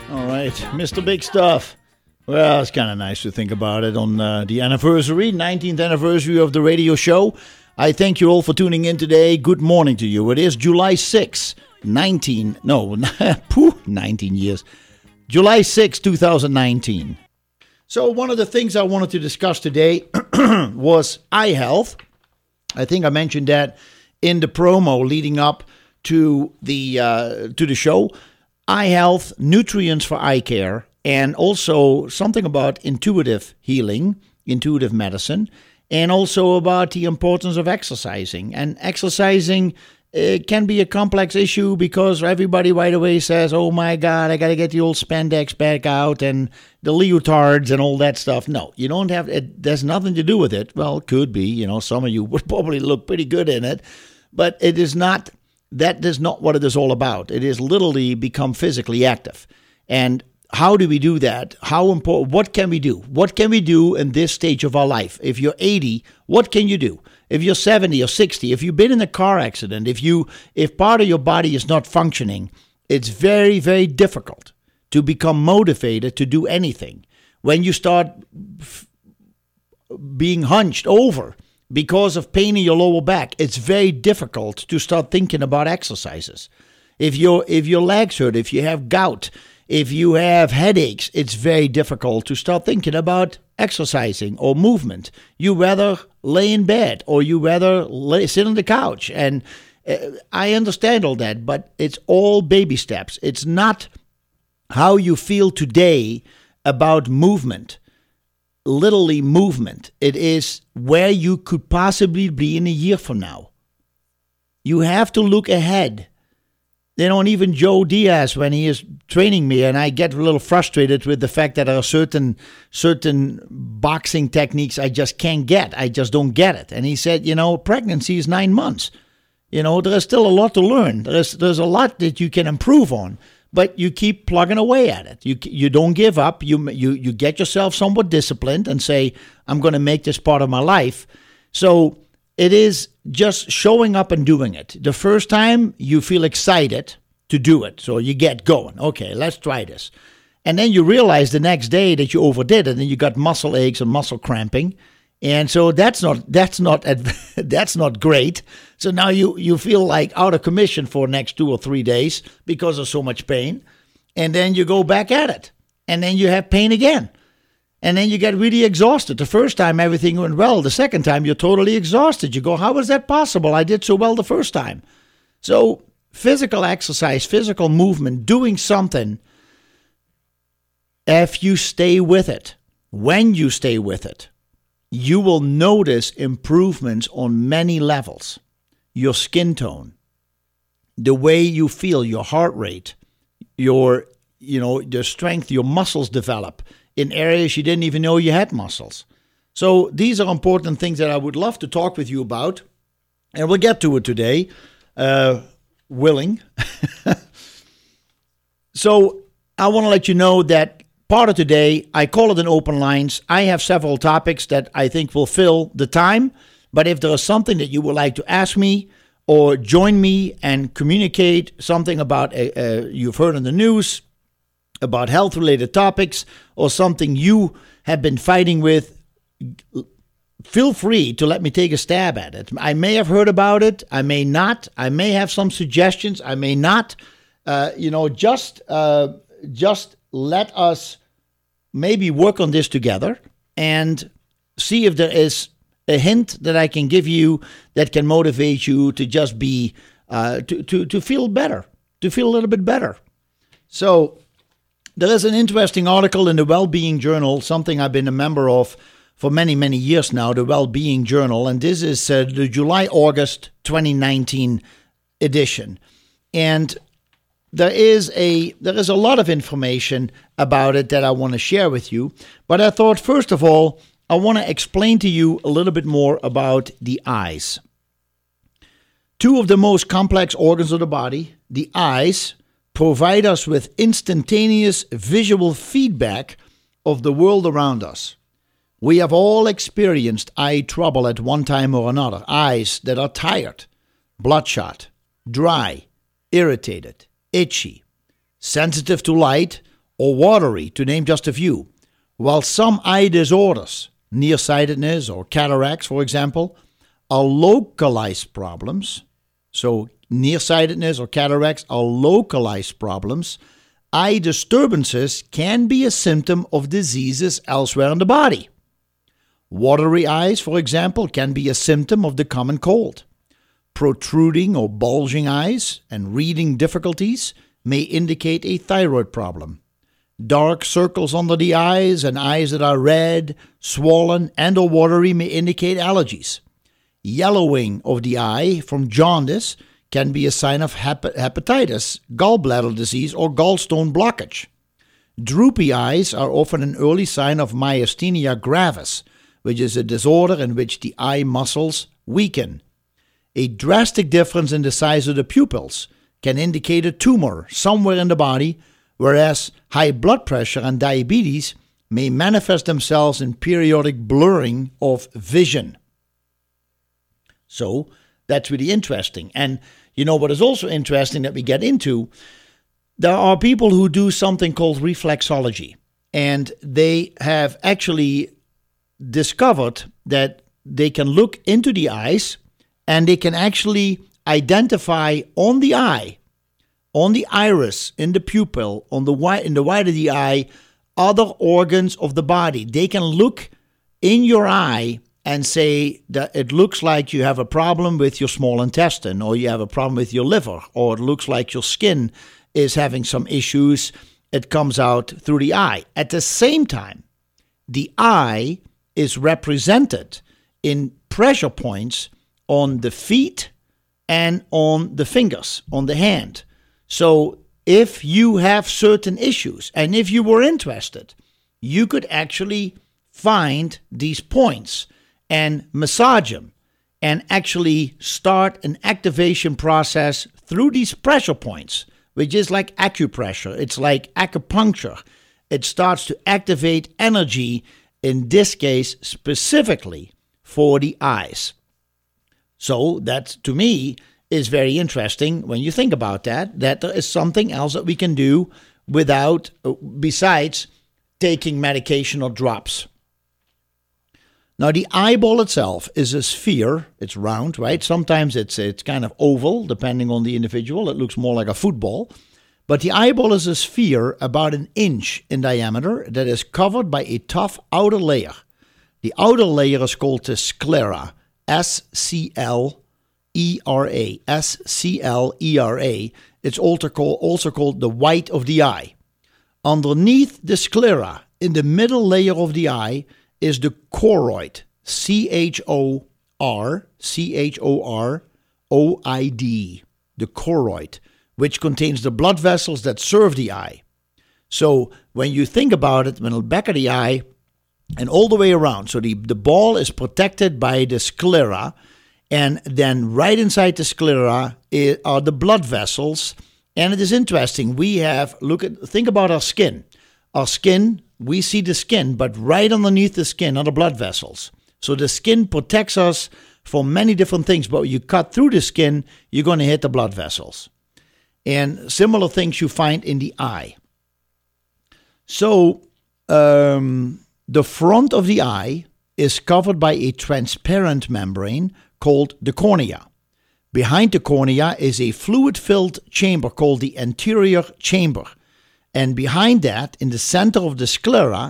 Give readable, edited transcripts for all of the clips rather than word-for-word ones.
All right, Mr. Big Stuff. Well, it's kind of nice to think about it on the anniversary, 19th anniversary of the radio show. I thank you all for tuning in today. Good morning to you. It is July 6, 19 years. July 6, 2019. So one of the things I wanted to discuss today was eye health. I think I mentioned that in the promo leading up to the show. Eye health, nutrients for eye care, and also something about intuitive healing, intuitive medicine, and also about the importance of exercising. And exercising can be a complex issue because everybody right away says, oh my God, I got to get the old spandex back out and the leotards and all that stuff. No, you don't have it. There's nothing to do with it. Well, it could be, some of you would probably look pretty good in it, but it is not. That is not what it is all about. It is literally become physically active. And how do we do that? How important? What can we do? What can we do in this stage of our life? If you're 80, what can you do? If you're 70 or 60, if you've been in a car accident, if part of your body is not functioning, it's very, very difficult to become motivated to do anything. When you start being hunched over because of pain in your lower back, it's very difficult to start thinking about exercises. If your legs hurt, if you have gout, if you have headaches, it's very difficult to start thinking about exercising or movement. You rather lay in bed or you rather sit on the couch. And I understand all that, but it's all baby steps. It's not how you feel today about movement. Literally movement. It is where you could possibly be in a year from now. You have to look ahead. Even Joe Diaz, when he is training me, and I get a little frustrated with the fact that there are certain boxing techniques I just can't get. I just don't get it. And he said, pregnancy is 9 months. There is still a lot to learn. There's a lot that you can improve on. But you keep plugging away at it. You don't give up. You get yourself somewhat disciplined and say, I'm going to make this part of my life. So it is just showing up and doing it. The first time you feel excited to do it. So you get going. Okay, let's try this. And then you realize the next day that you overdid it and you got muscle aches and muscle cramping. And so that's not great. So now you feel like out of commission for the next 2 or 3 days because of so much pain. And then you go back at it. And then you have pain again. And then you get really exhausted. The first time everything went well. The second time you're totally exhausted. You go, how was that possible? I did so well the first time. So physical exercise, physical movement, doing something, if you stay with it, when you stay with it, you will notice improvements on many levels. Your skin tone, the way you feel, your heart rate, your strength, your muscles develop in areas you didn't even know you had muscles. So these are important things that I would love to talk with you about. And we'll get to it today, willing. So I want to let you know that part of today, I call it an open lines. I have several topics that I think will fill the time. But if there is something that you would like to ask me or join me and communicate something about you've heard in the news about health-related topics or something you have been fighting with, feel free to let me take a stab at it. I may have heard about it. I may not. I may have some suggestions. I may not. Just let us maybe work on this together and see if there is a hint that I can give you that can motivate you to just be, to feel better, to feel a little bit better. So there is an interesting article in the Wellbeing Journal, something I've been a member of for many, many years now, the Wellbeing Journal, and this is the July-August 2019 edition. And there is a lot of information about it that I want to share with you, but I thought, first of all, I want to explain to you a little bit more about the eyes. Two of the most complex organs of the body, the eyes, provide us with instantaneous visual feedback of the world around us. We have all experienced eye trouble at one time or another. Eyes that are tired, bloodshot, dry, irritated, itchy, sensitive to light, or watery, to name just a few, while some eye disorders, nearsightedness or cataracts, for example, are localized problems. So nearsightedness or cataracts are localized problems. Eye disturbances can be a symptom of diseases elsewhere in the body. Watery eyes, for example, can be a symptom of the common cold. Protruding or bulging eyes and reading difficulties may indicate a thyroid problem. Dark circles under the eyes and eyes that are red, swollen, and or watery may indicate allergies. Yellowing of the eye from jaundice can be a sign of hepatitis, gallbladder disease, or gallstone blockage. Droopy eyes are often an early sign of myasthenia gravis, which is a disorder in which the eye muscles weaken. A drastic difference in the size of the pupils can indicate a tumor somewhere in the body, whereas high blood pressure and diabetes may manifest themselves in periodic blurring of vision. So that's really interesting. And you know what is also interesting that we get into? There are people who do something called reflexology, and they have actually discovered that they can look into the eyes and they can actually identify on the eye, on the iris, in the pupil, in the white of the eye, other organs of the body. They can look in your eye and say that it looks like you have a problem with your small intestine, or you have a problem with your liver, or it looks like your skin is having some issues. It comes out through the eye. At the same time, the eye is represented in pressure points on the feet and on the fingers, on the hand. So if you have certain issues, and if you were interested, you could actually find these points and massage them and actually start an activation process through these pressure points, which is like acupressure. It's like acupuncture. It starts to activate energy, in this case specifically for the eyes. So that, to me, is very interesting when you think about that there is something else that we can do besides taking medication or drops. Now, the eyeball itself is a sphere. It's round, right? Sometimes it's kind of oval, depending on the individual. It looks more like a football. But the eyeball is a sphere about an inch in diameter that is covered by a tough outer layer. The outer layer is called the sclera, S-C-L-E-R-A, S-C-L-E-R-A. It's also called the white of the eye. Underneath the sclera, in the middle layer of the eye, is the choroid, C-H-O-R-O-I-D, the choroid, which contains the blood vessels that serve the eye. So when you think about it, in the back of the eye and all the way around, so the ball is protected by the sclera, and then right inside the sclera are the blood vessels. And it is interesting. Think about our skin. Our skin, we see the skin, but right underneath the skin are the blood vessels. So the skin protects us from many different things, but when you cut through the skin, you're going to hit the blood vessels. And similar things you find in the eye. So the front of the eye is covered by a transparent membrane called the cornea. Behind the cornea is a fluid-filled chamber called the anterior chamber. And behind that, in the center of the sclera,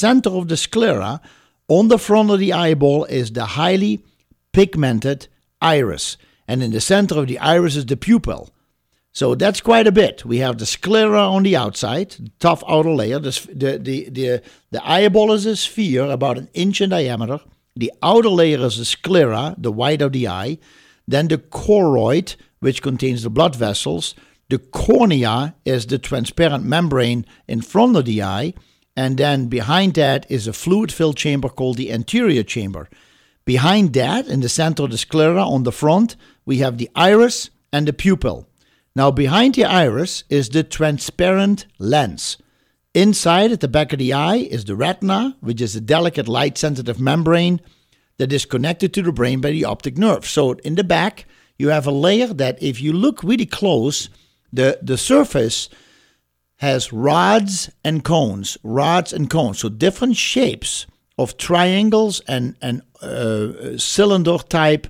on the front of the eyeball is the highly pigmented iris. And in the center of the iris is the pupil. So that's quite a bit. We have the sclera on the outside, the tough outer layer. The eyeball is a sphere about an inch in diameter. The outer layer is the sclera, the white of the eye. Then the choroid, which contains the blood vessels. The cornea is the transparent membrane in front of the eye. And then behind that is a fluid-filled chamber called the anterior chamber. Behind that, in the center of the sclera on the front, we have the iris and the pupil. Now, behind the iris is the transparent lens. Inside, at the back of the eye, is the retina, which is a delicate light-sensitive membrane that is connected to the brain by the optic nerve. So in the back, you have a layer that, if you look really close, the surface has rods and cones, so different shapes of triangles and cylinder type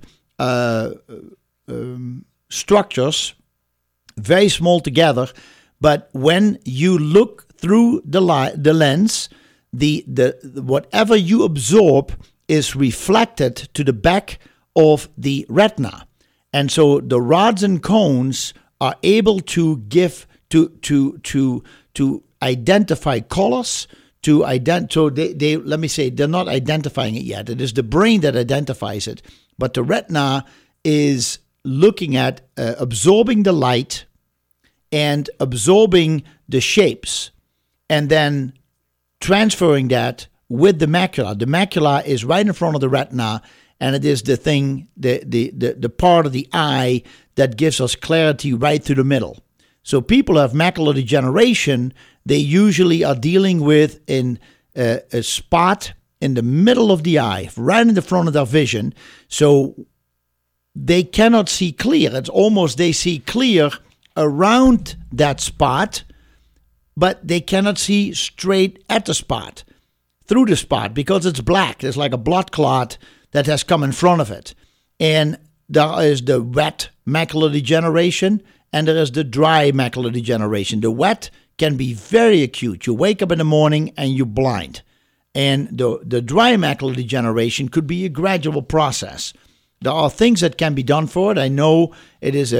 structures, very small together. But when you look through the lens, the whatever you absorb is reflected to the back of the retina, and so the rods and cones are able to give to identify colors. So they let me say, they're not identifying it yet. It is the brain that identifies it, but the retina is looking at absorbing the light and absorbing the shapes, and then transferring that with the macula. The macula is right in front of the retina, and it is the thing, the part of the eye that gives us clarity right through the middle. So people who have macular degeneration, they usually are dealing with a spot in the middle of the eye, right in the front of their vision. So they cannot see clear. It's almost they see clear around that spot, but they cannot see straight at the spot, through the spot, because it's black. There's like a blood clot that has come in front of it. And there is the wet macular degeneration, and there is the dry macular degeneration. The wet can be very acute. You wake up in the morning and you're blind. And the dry macular degeneration could be a gradual process. There are things that can be done for it. I know it is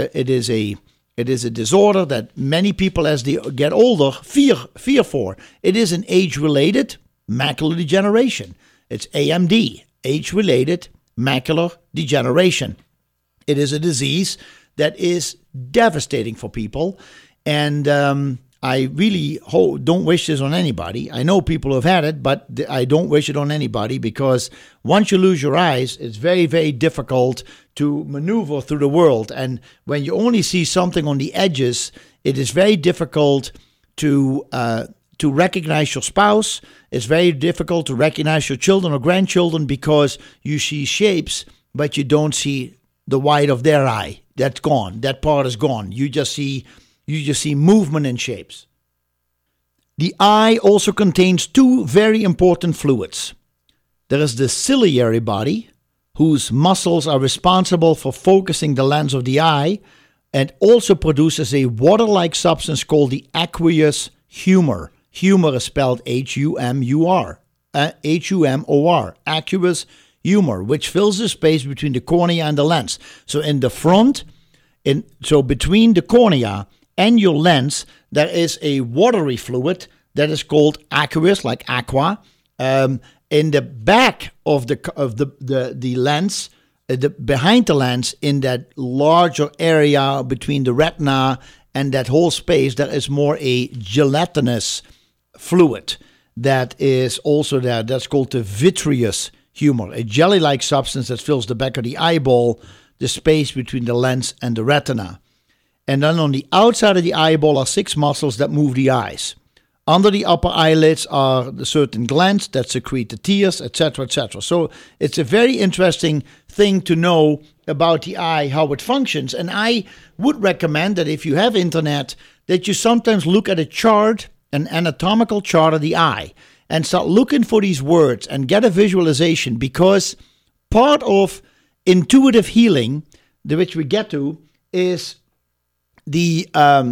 a disorder that many people, as they get older, fear for. It is an age-related macular degeneration. It's AMD, age-related macular degeneration. It is a disease that is devastating for people, and I really don't wish this on anybody. I know people who have had it, but I don't wish it on anybody, because once you lose your eyes, it's very, very difficult to maneuver through the world. And when you only see something on the edges, it is very difficult to recognize your spouse. It's very difficult to recognize your children or grandchildren, because you see shapes, but you don't see the white of their eye. That's gone. That part is gone. You just see movement and shapes. The eye also contains two very important fluids. There is the ciliary body, whose muscles are responsible for focusing the lens of the eye, and also produces a water-like substance called the aqueous humor. Humor is spelled H-U-M-O-R, aqueous humor, which fills the space between the cornea and the lens. So in the front, so between the cornea and your lens, there is a watery fluid that is called aqueous, like aqua. In the back of the lens, behind the lens, in that larger area between the retina and that whole space, there is more a gelatinous fluid that is also there. That's called the vitreous humor, a jelly-like substance that fills the back of the eyeball, the space between the lens and the retina. And then on the outside of the eyeball are 6 muscles that move the eyes. Under the upper eyelids are the certain glands that secrete the tears, etc., etc. So it's a very interesting thing to know about the eye, how it functions. And I would recommend that if you have internet, that you sometimes look at a chart, an anatomical chart of the eye, and start looking for these words and get a visualization, because part of intuitive healing, which we get to, is the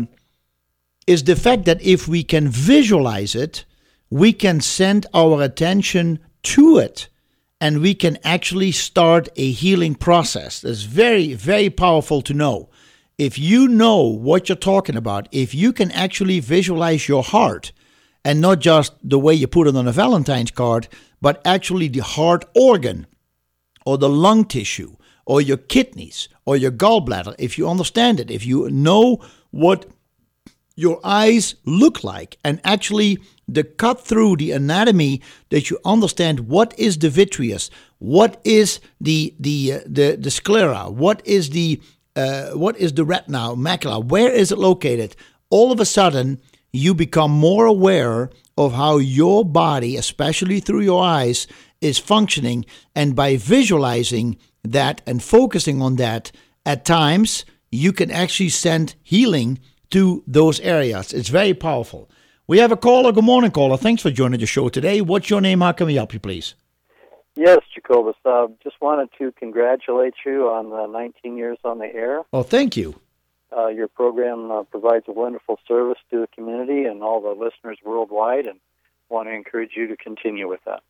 fact that if we can visualize it, we can send our attention to it, and we can actually start a healing process. That's very, very powerful to know. If you know what you're talking about, if you can actually visualize your heart, and not just the way you put it on a Valentine's card, but actually the heart organ, or the lung tissue, or your kidneys, or your gallbladder, if you understand it, if you know what your eyes look like, and actually the cut through the anatomy, that you understand what is the vitreous, what is the sclera, what is the retina, macula, where is it located? All of a sudden, you become more aware of how your body, especially through your eyes, is functioning. And by visualizing that and focusing on that, at times, you can actually send healing to those areas. It's very powerful. We have a caller. Good morning, caller. Thanks for joining the show today. What's your name? How can we help you, please? Yes, Jacobus. Just wanted to congratulate you on the 19 years on the air. Oh, thank you. Your program provides a wonderful service to the community and all the listeners worldwide, and want to encourage you to continue with that.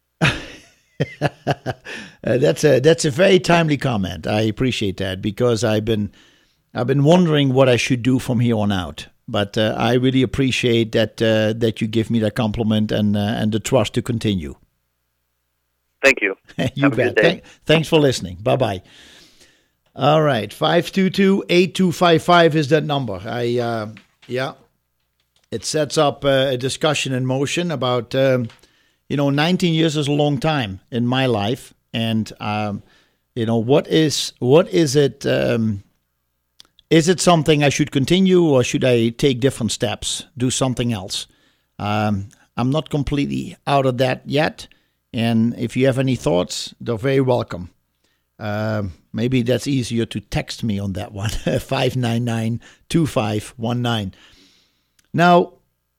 That's a very timely comment. I appreciate that, because I've been wondering what I should do from here on out. But I really appreciate that you give me that compliment and the trust to continue. Thank you. You Have bet. a good day. Thanks for listening. Bye-bye. All right, 522-8255 is that number. It sets up a discussion in motion about, 19 years is a long time in my life. And, what is it? Is it something I should continue, or should I take different steps, do something else? I'm not completely out of that yet. And if you have any thoughts, they're very welcome. Maybe that's easier to text me on that one, 599-2519. Now,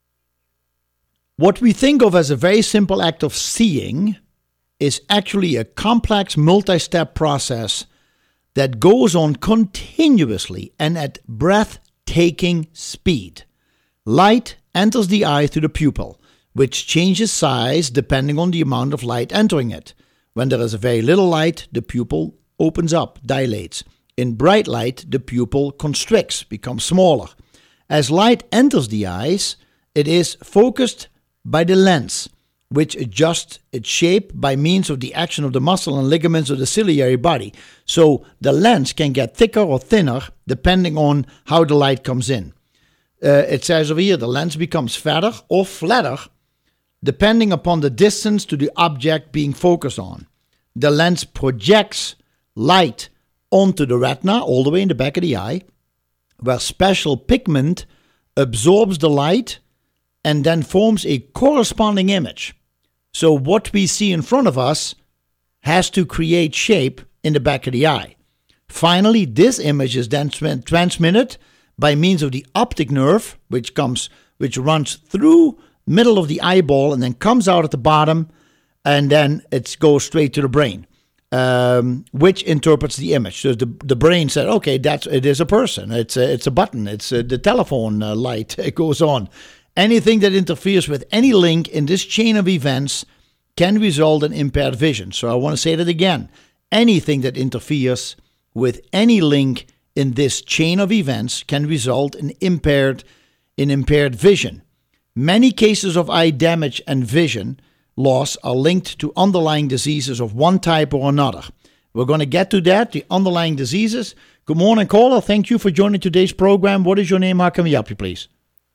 what we think of as a very simple act of seeing is actually a complex multi-step process that goes on continuously and at breathtaking speed. Light enters the eye through the pupil, which changes size depending on the amount of light entering it. When there is very little light, the pupil opens up, dilates. In bright light, the pupil constricts, becomes smaller. As light enters the eyes, it is focused by the lens, which adjusts its shape by means of the action of the muscle and ligaments of the ciliary body. So the lens can get thicker or thinner depending on how the light comes in. It says over here, the lens becomes fatter or flatter depending upon the distance to the object being focused on. The lens projects light onto the retina, all the way in the back of the eye, where special pigment absorbs the light and then forms a corresponding image. So what we see in front of us has to create shape in the back of the eye. Finally, this image is then transmitted by means of the optic nerve, which runs through middle of the eyeball and then comes out at the bottom, and then it goes straight to the brain, which interprets the image. So the brain said, okay, it is a person. It's a button. It's the telephone light. It goes on. Anything that interferes with any link in this chain of events can result in impaired vision. So I want to say that again. Anything that interferes with any link in this chain of events can result in impaired vision. Many cases of eye damage and vision loss are linked to underlying diseases of one type or another. We're going to get to that, the underlying diseases. Good morning, caller. Thank you for joining today's program. What is your name? How can we help you, please?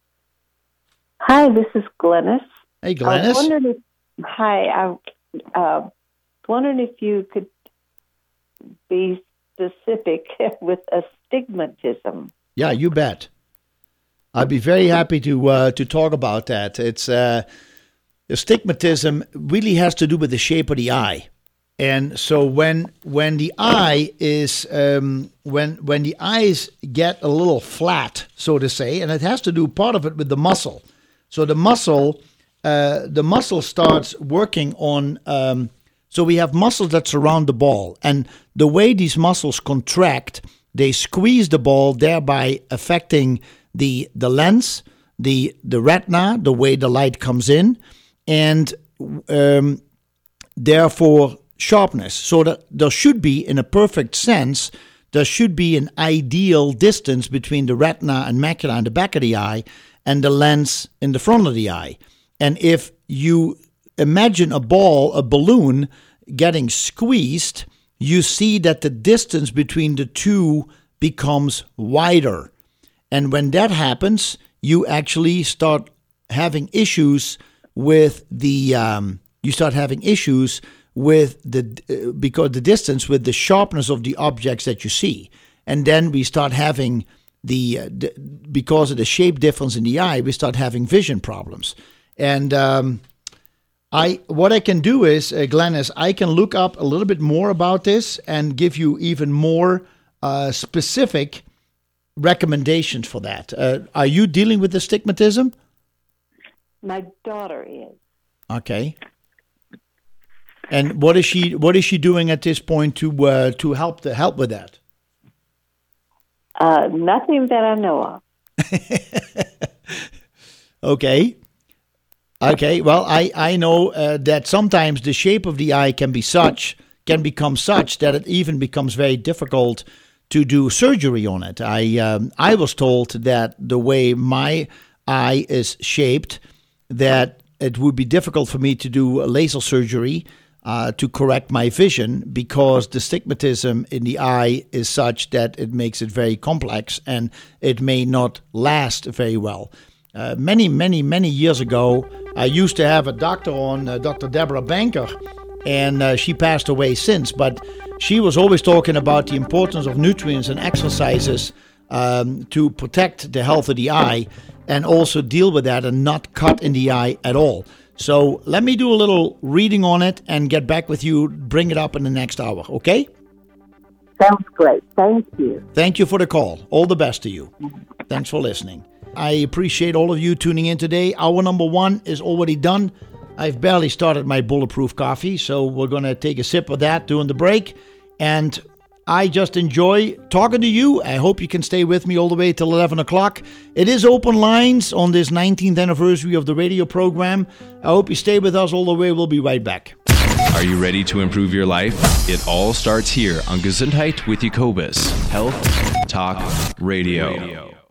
Hi, this is Glennis. Hey, Glennis. I was wondering if you could be specific with astigmatism. Yeah, you bet. I'd be very happy to talk about that. It's astigmatism really has to do with the shape of the eye, and so when the eye is when the eyes get a little flat, so to say, and it has to do part of it with the muscle. So the muscle starts working on. So we have muscles that surround the ball, and the way these muscles contract, they squeeze the ball, thereby affecting the lens, the retina, the way the light comes in, and therefore sharpness. So that there should be, in a perfect sense, there should be an ideal distance between the retina and macula in the back of the eye and the lens in the front of the eye. And if you imagine a balloon getting squeezed, you see that the distance between the two becomes wider. And when that happens, you actually start having issues with because the distance with the sharpness of the objects that you see. And then we start having because of the shape difference in the eye, we start having vision problems. And what I can do is, Glenn, is I can look up a little bit more about this and give you even more specific recommendations for that. Are you dealing with astigmatism? My daughter is. Okay. And what is she doing at this point to help with that? Nothing that I know of. Okay. Well, I know that sometimes the shape of the eye can become such that it even becomes very difficult to do surgery on it. I was told that the way my eye is shaped, that it would be difficult for me to do a laser surgery to correct my vision, because the astigmatism in the eye is such that it makes it very complex and it may not last very well. Many years ago, I used to have a doctor on, Dr. Deborah Banker, and she passed away since, but she was always talking about the importance of nutrients and exercises to protect the health of the eye and also deal with that and not cut in the eye at all. So let me do a little reading on it and get back with you, bring it up in the next hour, okay? Sounds great. Thank you. Thank you for the call. All the best to you. Thanks for listening. I appreciate all of you tuning in today. Hour number 1 is already done. I've barely started my bulletproof coffee, so we're going to take a sip of that during the break. And I just enjoy talking to you. I hope you can stay with me all the way till 11 o'clock. It is open lines on this 19th anniversary of the radio program. I hope you stay with us all the way. We'll be right back. Are you ready to improve your life? It all starts here on Gesundheit with Jacobus Health Talk Radio.